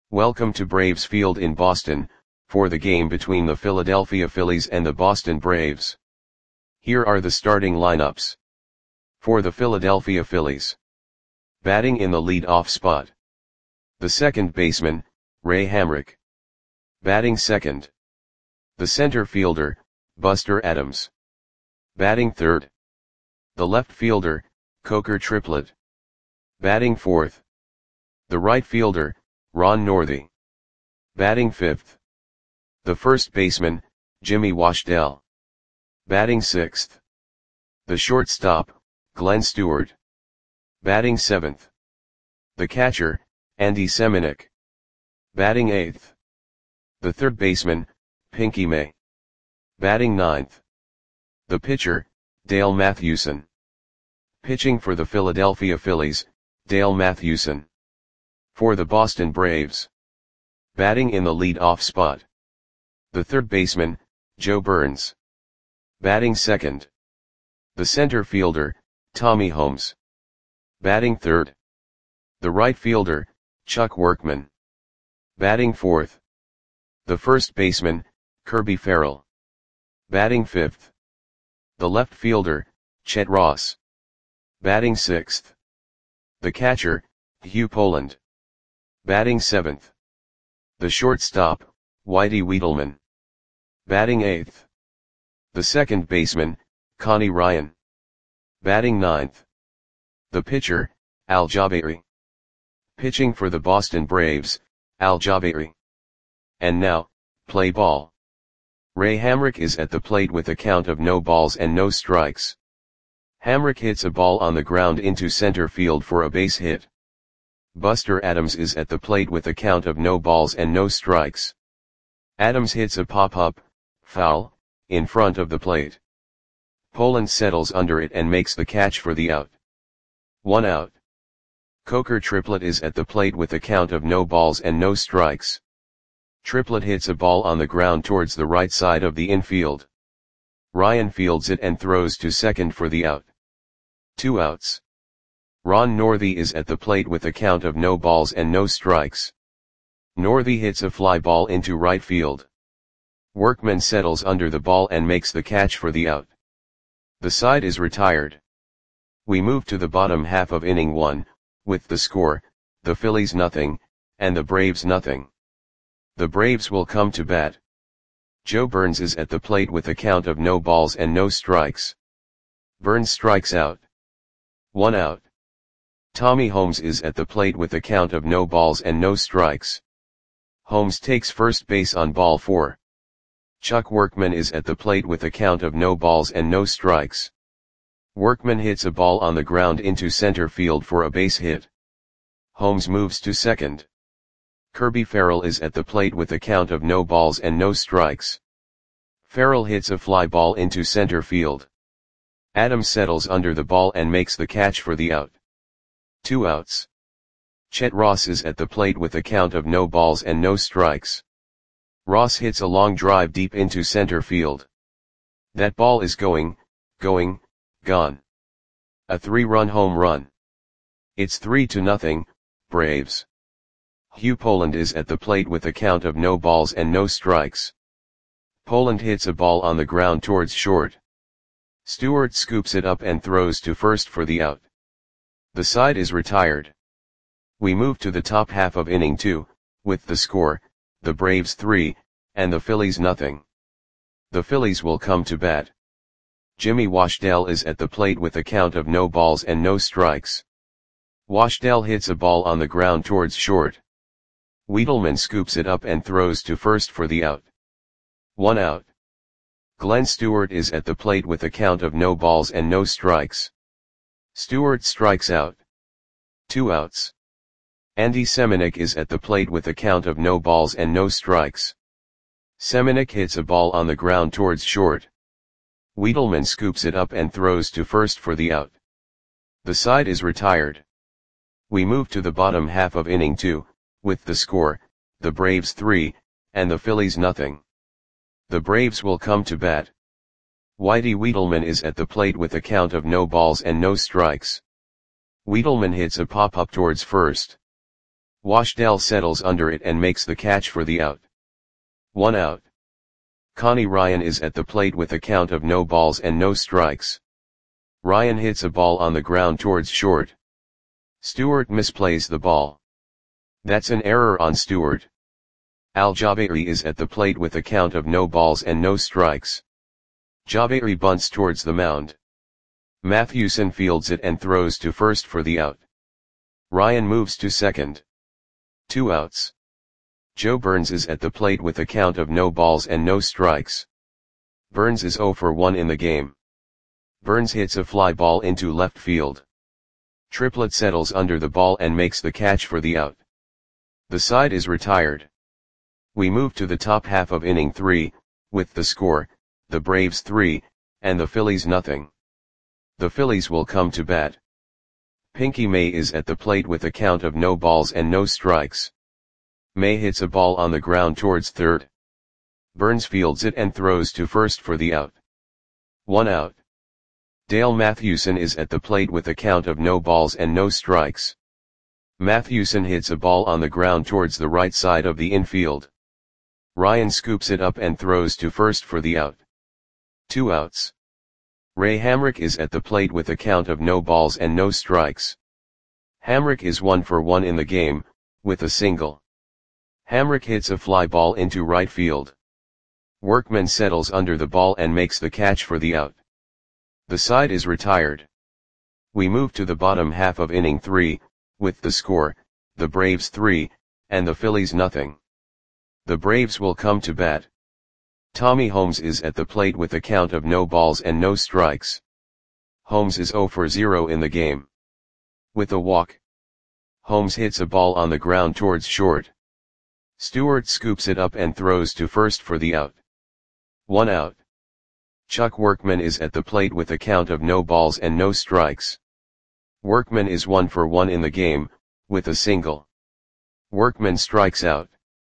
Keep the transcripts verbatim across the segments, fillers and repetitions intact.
Welcome to Braves Field in Boston, for the game between the Philadelphia Phillies and the Boston Braves. Here are the starting lineups. For the Philadelphia Phillies. Batting in the lead-off spot. The second baseman, Ray Hamrick. Batting second. The center fielder, Buster Adams. Batting third. The left fielder, Coker Triplett. Batting fourth. The right fielder, Ron Northey. Batting fifth. The first baseman, Jimmy Washdell. Batting sixth. The shortstop, Glenn Stewart. Batting seventh. The catcher, Andy Semenuk. Batting eighth. The third baseman, Pinky May. Batting ninth. The pitcher, Dale Mathewson. Pitching for the Philadelphia Phillies, Dale Mathewson. For the Boston Braves. Batting in the lead-off spot. The third baseman, Joe Burns. Batting second. The center fielder, Tommy Holmes. Batting third. The right fielder, Chuck Workman. Batting fourth. The first baseman, Kirby Ferrell. Batting fifth. The left fielder, Chet Ross. Batting sixth. The catcher, Hugh Poland. Batting seventh. The shortstop, Whitey Wiedelman. Batting eighth. The second baseman, Connie Ryan. Batting ninth. The pitcher, Al Jabari. Pitching for the Boston Braves, Al Jabari. And now, play ball. Ray Hamrick is at the plate with a count of no balls and no strikes. Hamrick hits a ball on the ground into center field for a base hit. Buster Adams is at the plate with a count of no balls and no strikes. Adams hits a pop-up, foul, in front of the plate. Poland settles under it and makes the catch for the out. One out. Coker Triplett is at the plate with a count of no balls and no strikes. Triplett hits a ball on the ground towards the right side of the infield. Ryan fields it and throws to second for the out. Two outs. Ron Northey is at the plate with a count of no balls and no strikes. Northey hits a fly ball into right field. Workman settles under the ball and makes the catch for the out. The side is retired. We move to the bottom half of inning one, with the score, the Phillies nothing, and the Braves nothing. The Braves will come to bat. Joe Burns is at the plate with a count of no balls and no strikes. Burns strikes out. One out. Tommy Holmes is at the plate with a count of no balls and no strikes. Holmes takes first base on ball four. Chuck Workman is at the plate with a count of no balls and no strikes. Workman hits a ball on the ground into center field for a base hit. Holmes moves to second. Kirby Ferrell is at the plate with a count of no balls and no strikes. Ferrell hits a fly ball into center field. Adams settles under the ball and makes the catch for the out. Two outs. Chet Ross is at the plate with a count of no balls and no strikes. Ross hits a long drive deep into center field. That ball is going, going, gone. A three-run home run. It's three to nothing, Braves. Hugh Poland is at the plate with a count of no balls and no strikes. Poland hits a ball on the ground towards short. Stewart scoops it up and throws to first for the out. The side is retired. We move to the top half of inning two, with the score, the Braves three, and the Phillies nothing. The Phillies will come to bat. Jimmy Washdell is at the plate with a count of no balls and no strikes. Washdell hits a ball on the ground towards short. Wiedelman scoops it up and throws to first for the out. One out. Glenn Stewart is at the plate with a count of no balls and no strikes. Stewart strikes out. Two outs. Andy Semenuk is at the plate with a count of no balls and no strikes. Semenuk hits a ball on the ground towards short. Wiedelman scoops it up and throws to first for the out. The side is retired. We move to the bottom half of inning two, with the score, the Braves three, and the Phillies nothing. The Braves will come to bat. Whitey Wiedelman is at the plate with a count of no balls and no strikes. Wiedelman hits a pop-up towards first. Washdell settles under it and makes the catch for the out. One out. Connie Ryan is at the plate with a count of no balls and no strikes. Ryan hits a ball on the ground towards short. Stewart misplays the ball. That's an error on Stewart. Al-Jabeiri is at the plate with a count of no balls and no strikes. Jabeiri bunts towards the mound. Mathewson fields it and throws to first for the out. Ryan moves to second. Two outs. Joe Burns is at the plate with a count of no balls and no strikes. Burns is oh for one in the game. Burns hits a fly ball into left field. Triplett settles under the ball and makes the catch for the out. The side is retired. We move to the top half of inning three, with the score, the Braves three, and the Phillies nothing. The Phillies will come to bat. Pinky May is at the plate with a count of no balls and no strikes. May hits a ball on the ground towards third. Burns fields it and throws to first for the out. One out. Dale Mathewson is at the plate with a count of no balls and no strikes. Mathewson hits a ball on the ground towards the right side of the infield. Ryan scoops it up and throws to first for the out. Two outs. Ray Hamrick is at the plate with a count of no balls and no strikes. Hamrick is one for one in the game, with a single. Hamrick hits a fly ball into right field. Workman settles under the ball and makes the catch for the out. The side is retired. We move to the bottom half of inning three, with the score, the Braves three, and the Phillies nothing. The Braves will come to bat. Tommy Holmes is at the plate with a count of no balls and no strikes. Holmes is oh for zero in the game. With a walk. Holmes hits a ball on the ground towards short. Stewart scoops it up and throws to first for the out. One out. Chuck Workman is at the plate with a count of no balls and no strikes. Workman is one for one in the game, with a single. Workman strikes out.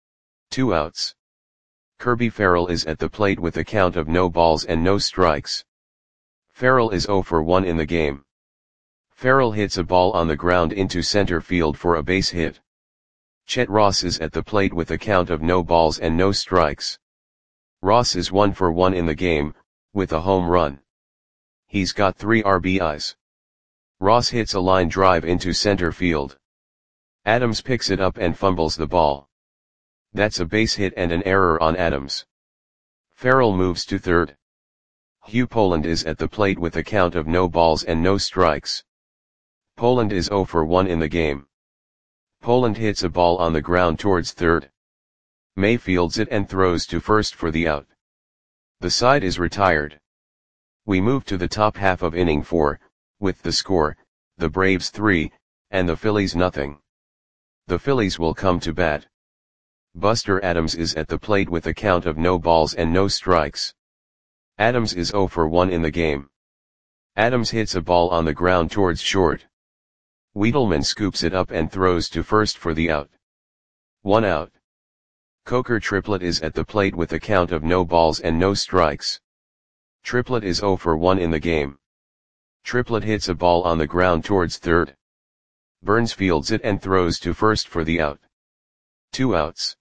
Two outs. Kirby Farrell is at the plate with a count of no balls and no strikes. Farrell is oh for one in the game. Farrell hits a ball on the ground into center field for a base hit. Chet Ross is at the plate with a count of no balls and no strikes. Ross is one for one in the game, with a home run. He's got three R B Is. Ross hits a line drive into center field. Adams picks it up and fumbles the ball. That's a base hit and an error on Adams. Farrell moves to third. Hugh Poland is at the plate with a count of no balls and no strikes. Poland is oh for one in the game. Poland hits a ball on the ground towards third. May fields it and throws to first for the out. The side is retired. We move to the top half of inning four, with the score, the Braves three, and the Phillies nothing. The Phillies will come to bat. Buster Adams is at the plate with a count of no balls and no strikes. Adams is oh for one in the game. Adams hits a ball on the ground towards short. Wiedelman scoops it up and throws to first for the out. One out. Coker Triplett is at the plate with a count of no balls and no strikes. Triplett is oh for one in the game. Triplett hits a ball on the ground towards third. Burns fields it and throws to first for the out. Two outs.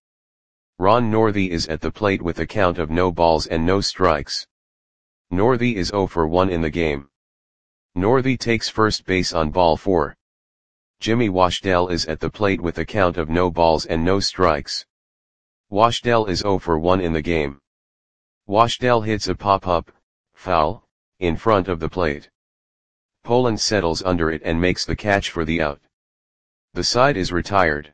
Ron Northey is at the plate with a count of no balls and no strikes. Northey is oh for one in the game. Northey takes first base on ball four. Jimmy Washdell is at the plate with a count of no balls and no strikes. Washdell is oh for one in the game. Washdell hits a pop-up, foul, in front of the plate. Poland settles under it and makes the catch for the out. The side is retired.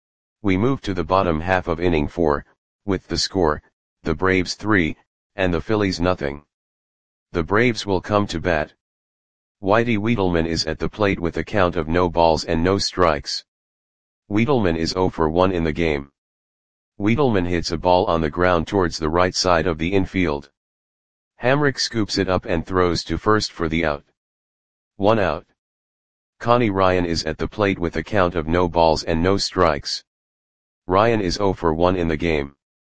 We move to the bottom half of inning four, with the score, the Braves three, and the Phillies nothing. The Braves will come to bat. Whitey Wiedelman is at the plate with a count of no balls and no strikes. Wiedelman is oh for one in the game. Wiedelman hits a ball on the ground towards the right side of the infield. Hamrick scoops it up and throws to first for the out. One out. Connie Ryan is at the plate with a count of no balls and no strikes. Ryan is oh for one in the game.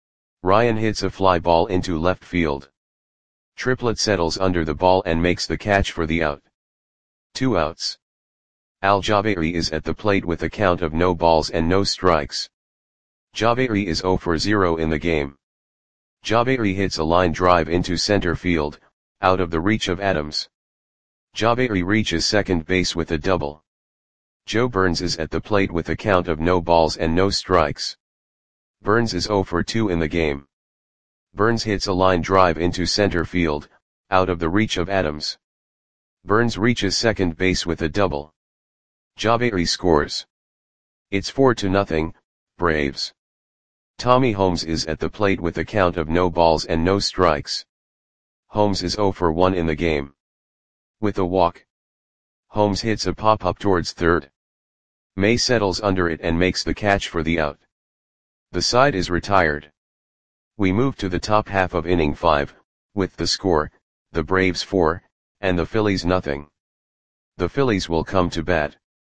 Ryan hits a fly ball into left field. Triplett settles under the ball and makes the catch for the out. Two outs. Al-Jabairi is at the plate with a count of no balls and no strikes. Jabairi is zero for zero in the game. Jabairi hits a line drive into center field, out of the reach of Adams. Jabairi reaches second base with a double. Joe Burns is at the plate with a count of no balls and no strikes. Burns is zero for two in the game. Burns hits a line drive into center field, out of the reach of Adams. Burns reaches second base with a double. Jabairi scores. It's four to nothing, Braves. Tommy Holmes is at the plate with a count of no balls and no strikes. Holmes is zero for one in the game. With a walk, Holmes hits a pop-up towards third. May settles under it and makes the catch for the out. The side is retired. We move to the top half of inning five, with the score, the Braves four, and the Phillies nothing. The Phillies will come to bat.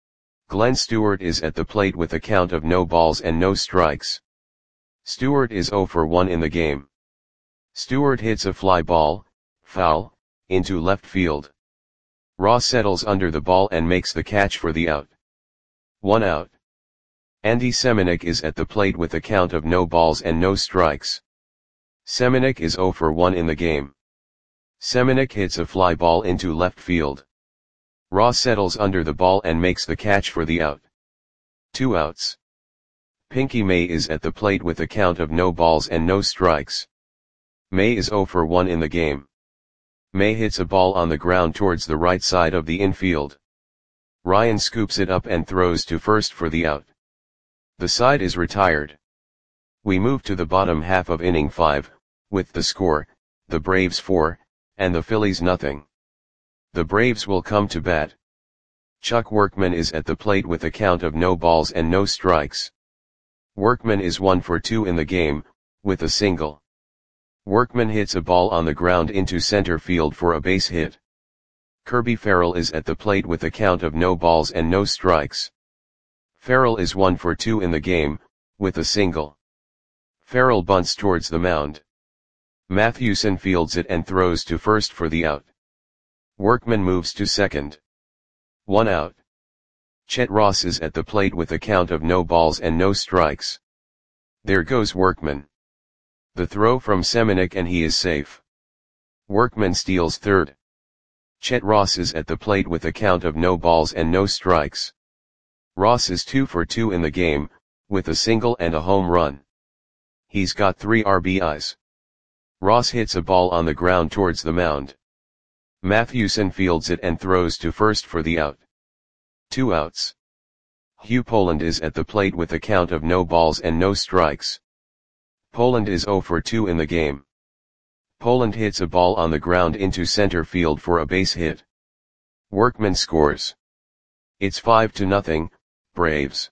Glenn Stewart is at the plate with a count of no balls and no strikes. Stewart is zero for one in the game. Stewart hits a fly ball, foul, into left field. Ross settles under the ball and makes the catch for the out. One out. Andy Semenuk is at the plate with a count of no balls and no strikes. Semenuk is zero for one in the game. Semenuk hits a fly ball into left field. Ross settles under the ball and makes the catch for the out. Two outs. Pinky May is at the plate with a count of no balls and no strikes. May is zero for one in the game. May hits a ball on the ground towards the right side of the infield. Ryan scoops it up and throws to first for the out. The side is retired. We move to the bottom half of inning five, with the score, the Braves four, and the Phillies nothing. The Braves will come to bat. Chuck Workman is at the plate with a count of no balls and no strikes. Workman is one for two in the game, with a single. Workman hits a ball on the ground into center field for a base hit. Kirby Farrell is at the plate with a count of no balls and no strikes. Farrell is one for two in the game, with a single. Farrell bunts towards the mound. Mathewson fields it and throws to first for the out. Workman moves to second. One out. Chet Ross is at the plate with a count of no balls and no strikes. There goes Workman. The throw from Semenuk and he is safe. Workman steals third. Chet Ross is at the plate with a count of no balls and no strikes. Ross is two for two in the game, with a single and a home run. He's got three R B Is. Ross hits a ball on the ground towards the mound. Mathewson fields it and throws to first for the out. Two outs. Hugh Poland is at the plate with a count of no balls and no strikes. Poland is zero for two in the game. Poland hits a ball on the ground into center field for a base hit. Workman scores. It's five to nothing, Braves.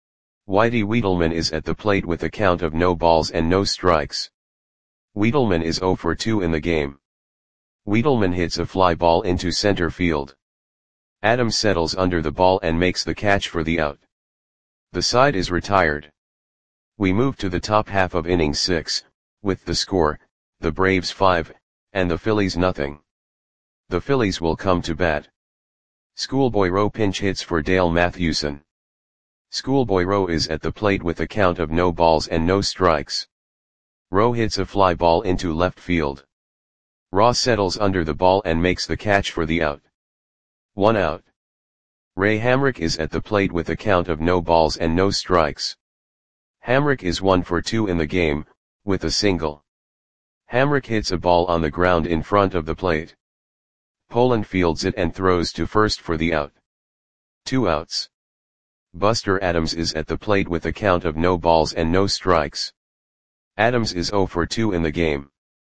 Whitey Wiedelman is at the plate with a count of no balls and no strikes. Wiedelman is zero for two in the game. Wiedelman hits a fly ball into center field. Adams settles under the ball and makes the catch for the out. The side is retired. We move to the top half of inning six, with the score, the Braves five, and the Phillies nothing. The Phillies will come to bat. Schoolboy Rowe pinch hits for Dale Mathewson. Schoolboy Rowe is at the plate with a count of no balls and no strikes. Rowe hits a fly ball into left field. Ross settles under the ball and makes the catch for the out. One out. Ray Hamrick is at the plate with a count of no balls and no strikes. Hamrick is one for two in the game, with a single. Hamrick hits a ball on the ground in front of the plate. Poland fields it and throws to first for the out. Two outs. Buster Adams is at the plate with a count of no balls and no strikes. Adams is zero for two in the game.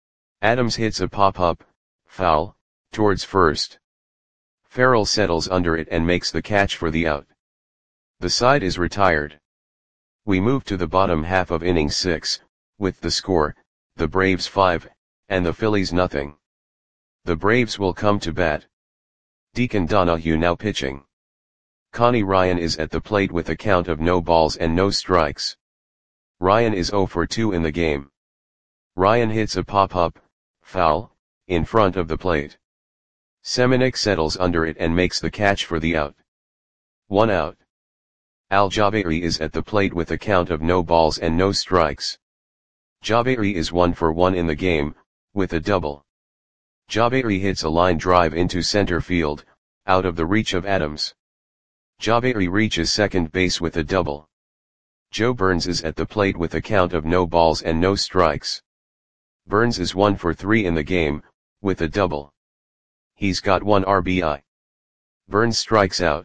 Adams hits a pop-up, foul, towards first. Farrell settles under it and makes the catch for the out. The side is retired. We move to the bottom half of inning six, with the score, the Braves five, and the Phillies nothing. The Braves will come to bat. Deacon Donahue now pitching. Connie Ryan is at the plate with a count of no balls and no strikes. Ryan is zero for two in the game. Ryan hits a pop-up, foul, in front of the plate. Semenuk settles under it and makes the catch for the out. One out. Al-Jabairi is at the plate with a count of no balls and no strikes. Jabairi is one for one in the game, with a double. Jabairi hits a line drive into center field, out of the reach of Adams. Jabairi reaches second base with a double. Joe Burns is at the plate with a count of no balls and no strikes. Burns is one for three in the game, with a double. He's got one R B I. Burns strikes out.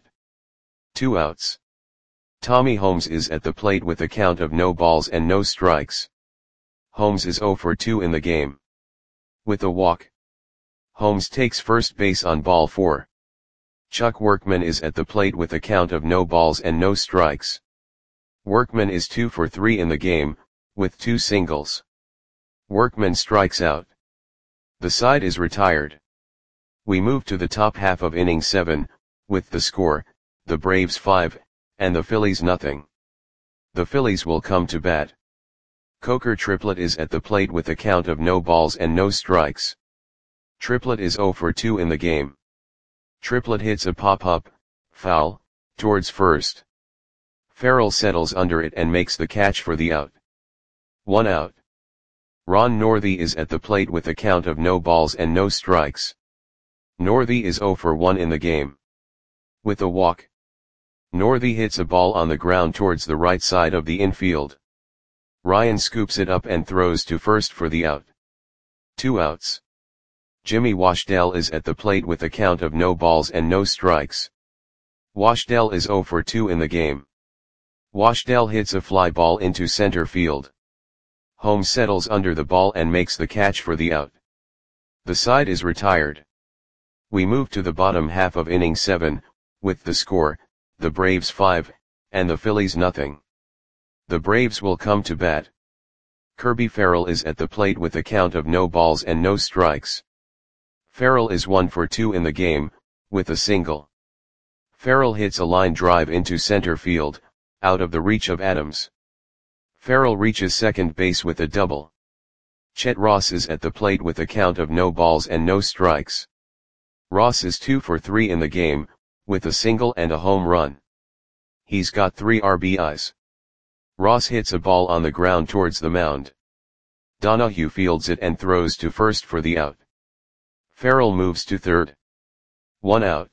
Two outs. Tommy Holmes is at the plate with a count of no balls and no strikes. Holmes is zero for two in the game. With a walk. Holmes takes first base on ball four. Chuck Workman is at the plate with a count of no balls and no strikes. Workman is two for three in the game, with two singles. Workman strikes out. The side is retired. We move to the top half of inning seven, with the score, the Braves five, and the Phillies nothing. The Phillies will come to bat. Coker Triplett is at the plate with a count of no balls and no strikes. Triplett is zero for two in the game. Triplett hits a pop-up, foul, towards first. Farrell settles under it and makes the catch for the out. One out. Ron Northey is at the plate with a count of no balls and no strikes. Northey is zero for one in the game. With a walk. Northey hits a ball on the ground towards the right side of the infield. Ryan scoops it up and throws to first for the out. Two outs. Jimmy Washdell is at the plate with a count of no balls and no strikes. Washdell is zero for two in the game. Washdell hits a fly ball into center field. Holmes settles under the ball and makes the catch for the out. The side is retired. We move to the bottom half of inning seven, with the score, the Braves five, and the Phillies nothing. The Braves will come to bat. Kirby Farrell is at the plate with a count of no balls and no strikes. Farrell is one for two in the game, with a single. Farrell hits a line drive into center field, out of the reach of Adams. Farrell reaches second base with a double. Chet Ross is at the plate with a count of no balls and no strikes. Ross is two for three in the game, with a single and a home run. He's got three R B Is. Ross hits a ball on the ground towards the mound. Donahue fields it and throws to first for the out. Farrell moves to third. One out.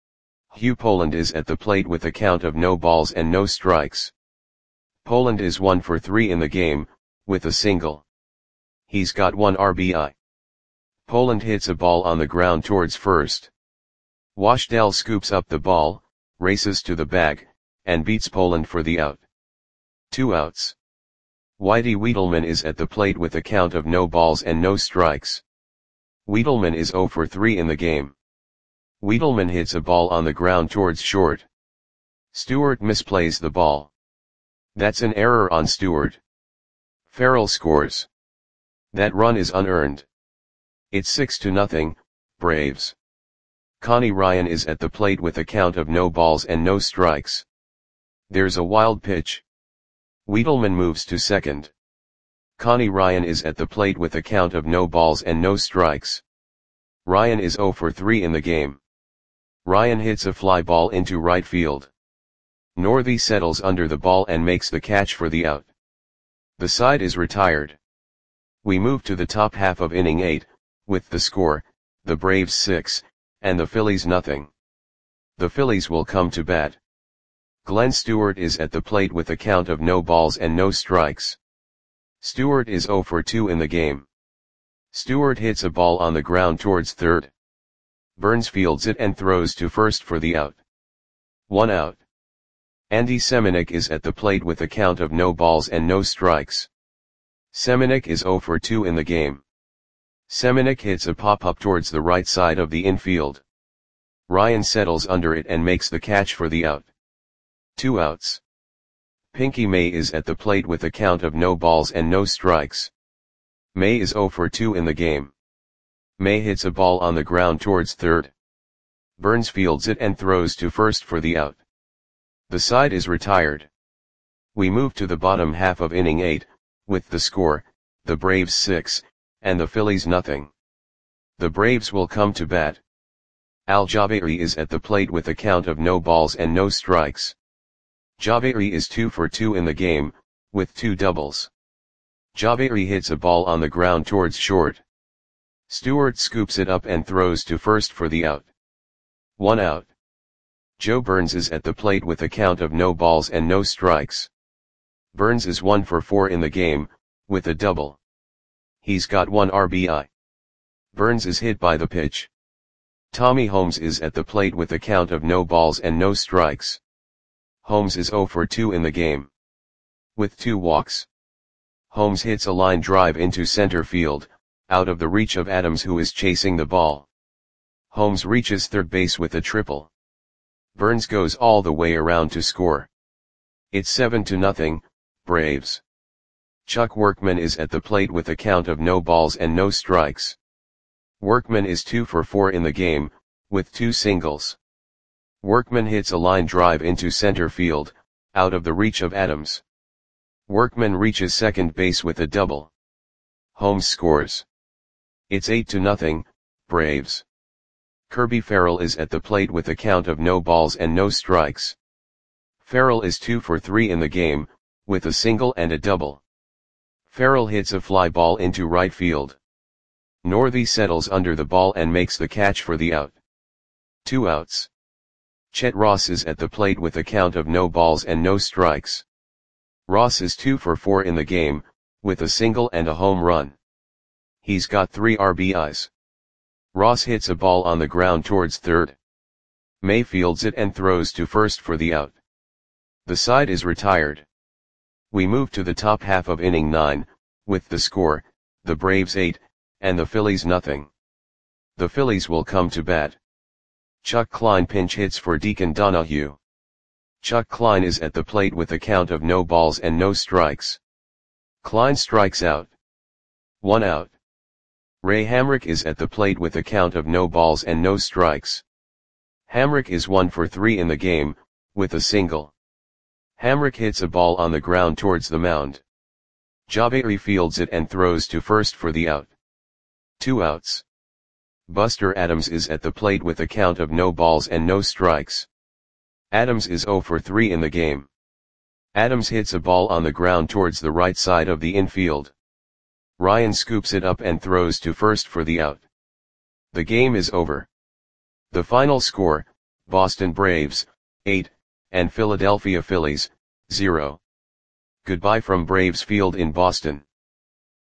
Hugh Poland is at the plate with a count of no balls and no strikes. Poland is one for three in the game, with a single. He's got one R B I. Poland hits a ball on the ground towards first. Washdell scoops up the ball, races to the bag, and beats Poland for the out. Two outs. Whitey Wiedelman is at the plate with a count of no balls and no strikes. Wiedelman is zero for three in the game. Wiedelman hits a ball on the ground towards short. Stewart misplays the ball. That's an error on Stewart. Farrell scores. That run is unearned. It's six to nothing, Braves. Connie Ryan is at the plate with a count of no balls and no strikes. There's a wild pitch. Wiedelman moves to second. Connie Ryan is at the plate with a count of no balls and no strikes. Ryan is zero for three in the game. Ryan hits a fly ball into right field. Northey settles under the ball and makes the catch for the out. The side is retired. We move to the top half of inning eight, with the score, the Braves six, and the Phillies nothing. The Phillies will come to bat. Glenn Stewart is at the plate with a count of no balls and no strikes. Stewart is zero for two in the game. Stewart hits a ball on the ground towards third. Burns fields it and throws to first for the out. One out. Andy Semenuk is at the plate with a count of no balls and no strikes. Semenuk is zero for two in the game. Semenuk hits a pop-up towards the right side of the infield. Ryan settles under it and makes the catch for the out. Two outs. Pinky May is at the plate with a count of no balls and no strikes. May is zero for two in the game. May hits a ball on the ground towards third. Burns fields it and throws to first for the out. The side is retired. We move to the bottom half of inning eight, with the score, the Braves six, and the Phillies nothing. The Braves will come to bat. Al-Jabairi is at the plate with a count of no balls and no strikes. Jabairi is two for two in the game, with two doubles. Jabairi hits a ball on the ground towards short. Stewart scoops it up and throws to first for the out. One out. Joe Burns is at the plate with a count of no balls and no strikes. Burns is one for four in the game, with a double. He's got one R B I. Burns is hit by the pitch. Tommy Holmes is at the plate with a count of no balls and no strikes. Holmes is zero for two in the game, with two walks. Holmes hits a line drive into center field, out of the reach of Adams, who is chasing the ball. Holmes reaches third base with a triple. Burns goes all the way around to score. It's seven to nothing, Braves. Chuck Workman is at the plate with a count of no balls and no strikes. Workman is two for four in the game, with two singles. Workman hits a line drive into center field, out of the reach of Adams. Workman reaches second base with a double. Holmes scores. It's eight to nothing, Braves. Kirby Farrell is at the plate with a count of no balls and no strikes. Farrell is two for three in the game, with a single and a double. Farrell hits a fly ball into right field. Northey settles under the ball and makes the catch for the out. Two outs. Chet Ross is at the plate with a count of no balls and no strikes. Ross is two for four in the game, with a single and a home run. He's got three R B Is. Ross hits a ball on the ground towards third. May fields it and throws to first for the out. The side is retired. We move to the top half of inning nine, with the score, the Braves eight, and the Phillies nothing. The Phillies will come to bat. Chuck Klein pinch hits for Deacon Donahue. Chuck Klein is at the plate with a count of no balls and no strikes. Klein strikes out. One out. Ray Hamrick is at the plate with a count of no balls and no strikes. Hamrick is one for three in the game, with a single. Hamrick hits a ball on the ground towards the mound. Jabairi fields it and throws to first for the out. Two outs. Buster Adams is at the plate with a count of no balls and no strikes. Adams is zero for three in the game. Adams hits a ball on the ground towards the right side of the infield. Ryan scoops it up and throws to first for the out. The game is over. The final score, Boston Braves, eight, and Philadelphia Phillies, zero. Goodbye from Braves Field in Boston.